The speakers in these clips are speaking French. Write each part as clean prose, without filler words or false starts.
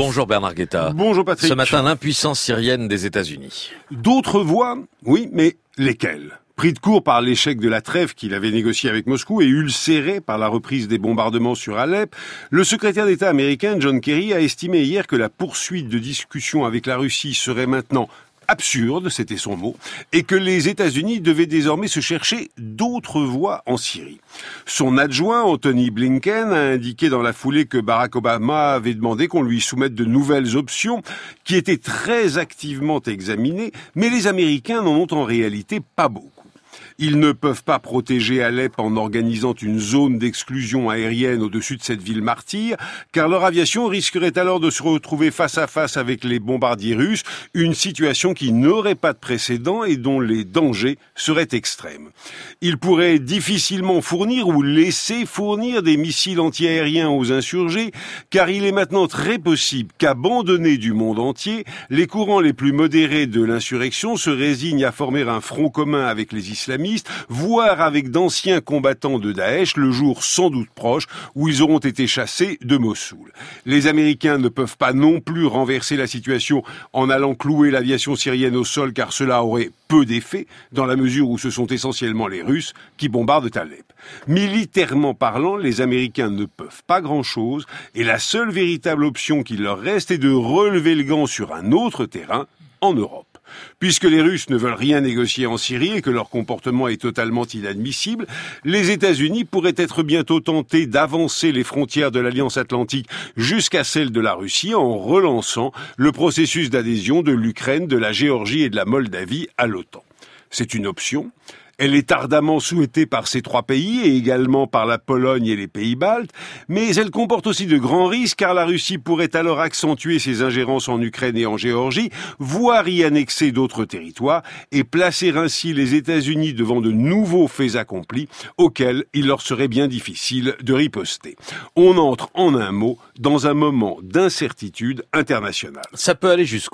Bonjour Bernard Guetta. Bonjour Patrick. Ce matin, l'impuissance syrienne des États-Unis. D'autres voix, oui, mais lesquelles ? Pris de court par l'échec de la trêve qu'il avait négociée avec Moscou et ulcéré par la reprise des bombardements sur Alep, le secrétaire d'État américain John Kerry a estimé hier que la poursuite de discussions avec la Russie serait maintenant absurde, c'était son mot, et que les États-Unis devaient désormais se chercher d'autres voies en Syrie. Son adjoint, Anthony Blinken, a indiqué dans la foulée que Barack Obama avait demandé qu'on lui soumette de nouvelles options qui étaient très activement examinées, mais les Américains n'en ont en réalité pas beaucoup. Ils ne peuvent pas protéger Alep en organisant une zone d'exclusion aérienne au-dessus de cette ville martyre, car leur aviation risquerait alors de se retrouver face à face avec les bombardiers russes, une situation qui n'aurait pas de précédent et dont les dangers seraient extrêmes. Ils pourraient difficilement fournir ou laisser fournir des missiles antiaériens aux insurgés, car il est maintenant très possible qu'abandonnés du monde entier, les courants les plus modérés de l'insurrection se résignent à former un front commun avec les islamistes, voire avec d'anciens combattants de Daesh, le jour sans doute proche où ils auront été chassés de Mossoul. Les Américains ne peuvent pas non plus renverser la situation en allant clouer l'aviation syrienne au sol, car cela aurait peu d'effet, dans la mesure où ce sont essentiellement les Russes qui bombardent Alep. Militairement parlant, les Américains ne peuvent pas grand-chose, et la seule véritable option qui leur reste est de relever le gant sur un autre terrain, en Europe. Puisque les Russes ne veulent rien négocier en Syrie et que leur comportement est totalement inadmissible, les États-Unis pourraient être bientôt tentés d'avancer les frontières de l'Alliance Atlantique jusqu'à celles de la Russie en relançant le processus d'adhésion de l'Ukraine, de la Géorgie et de la Moldavie à l'OTAN. C'est une option. Elle est ardemment souhaitée par ces trois pays et également par la Pologne et les pays baltes, mais elle comporte aussi de grands risques car la Russie pourrait alors accentuer ses ingérences en Ukraine et en Géorgie, voire y annexer d'autres territoires et placer ainsi les États-Unis devant de nouveaux faits accomplis auxquels il leur serait bien difficile de riposter. On entre en un mot dans un moment d'incertitude internationale. Ça peut aller jusqu'où ?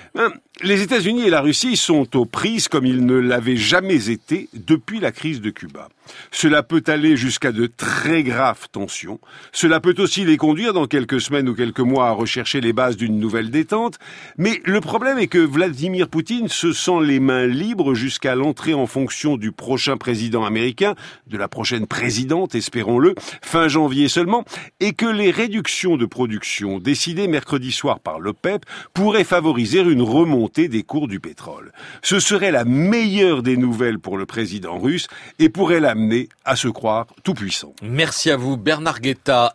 Les États-Unis et la Russie sont aux prises comme ils ne l'avaient jamais été depuis la crise de Cuba. Cela peut aller jusqu'à de très graves tensions. Cela peut aussi les conduire dans quelques semaines ou quelques mois à rechercher les bases d'une nouvelle détente. Mais le problème est que Vladimir Poutine se sent les mains libres jusqu'à l'entrée en fonction du prochain président américain, de la prochaine présidente, espérons-le, fin janvier seulement, et que les réductions de production décidées mercredi soir par l'OPEP pourraient favoriser une remontée des cours du pétrole. Ce serait la meilleure des nouvelles pour le président russe et pourrait l'amener à se croire tout puissant. Merci à vous Bernard Guetta.